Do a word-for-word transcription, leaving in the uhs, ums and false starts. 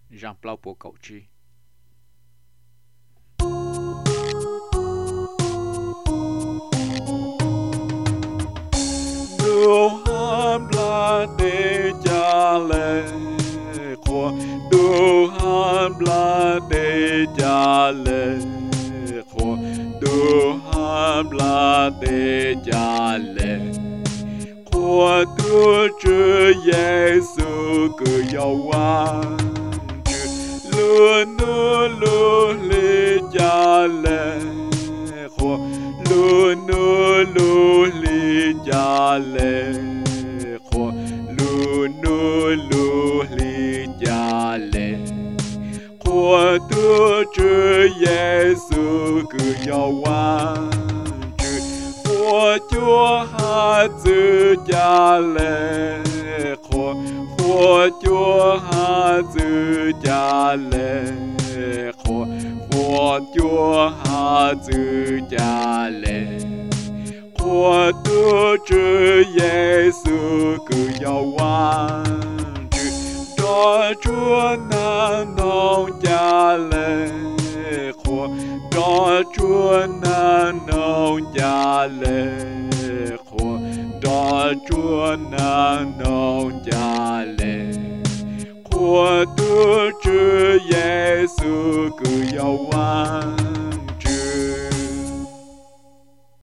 Jean Plau po cậu chi. Đồ ham la de cha lệ khoa, đồ ham la de cha lệ khoa, đồ ham la de cha lệ khoa, Chúa Chúa Giêsu cứ yêu anh, luôn luôn luôn lê cha lệ khoa, luôn luôn luôn lê cha lệ khoa, luôn luôn luôn lê cha lệ khoa, Chúa Chúa Giêsu cứ yêu anh, Chúa Chúa hát chữ cha lệ khoa, Chúa Chúa hát chữ cha lệ khoa, Chúa Chúa hát chữ cha lệ khoa, Chúa Chúa Giêsu cứ yêu anh, đó Chúa na nong cha lệ khoa, đó Chúa na nong cha lệ khoa, đó Chúa na nong cha lệ khoa, Chúa Chúa Giêsu cứ yêu anh,